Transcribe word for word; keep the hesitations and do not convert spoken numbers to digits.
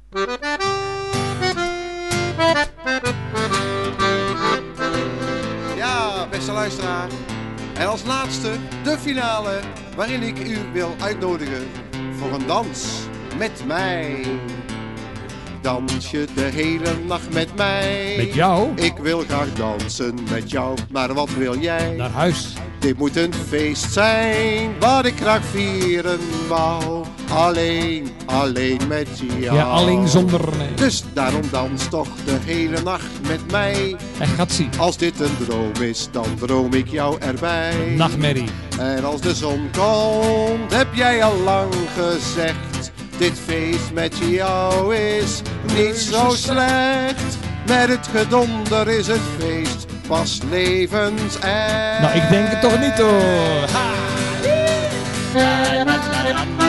Ja, beste luisteraar. En als laatste de finale waarin ik u wil uitnodigen voor een dans met mij. Dans je de hele nacht met mij? Met jou? Ik wil graag dansen met jou, maar wat wil jij? Naar huis. Dit moet een feest zijn, wat ik graag vieren wou. Alleen, alleen met jou. Ja, alleen zonder nee. Dus daarom dans toch de hele nacht met mij. En gaat zien. Als dit een droom is, dan droom ik jou erbij. Nachtmerrie. En als de zon komt, heb jij al lang gezegd. Dit feest met jou is niet zo slecht. Met het gedonder is het feest pas levensecht. Nou, ik denk het toch niet hoor. Ha!